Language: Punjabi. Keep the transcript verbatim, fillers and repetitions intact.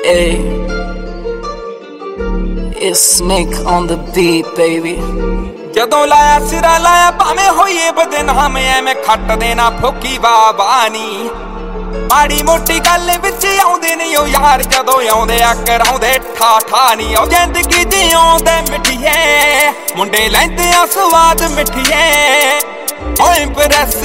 Hey, it's Snake on the beat, baby. ਜਦੋਂ ਲਾਇਆ ਸਿਰਾ ਲਾਇਆ ਭਾਵੇਂ ਹੋਈਏ ਬਦਨਾਮ ਐਵੇਂ ਖੱਟ ਦੇਣਾ ਫੋਕੀ ਬਾਬਾਨੀ ਮਾੜੀ ਮੋਟੀ ਗੱਲ ਵਿੱਚ ਆਉਂਦੇ ਨੇ ਉਹ ਯਾਰ ਜਦੋਂ ਆਉਂਦੇ ਆ ਕਰਾਉਂਦੇ ਠਾ ਠਾ ਨੀ ਉਹ ਜ਼ਿੰਦਗੀ ਜਿਉਂਦੇ ਮਿੱਠੀਏ ਮੁੰਡੇ ਲੈਂਦੇ ਆ ਸਵਾਦ ਮਿੱਠੀਏ ਓ ਇੰਪ੍ਰੈਸ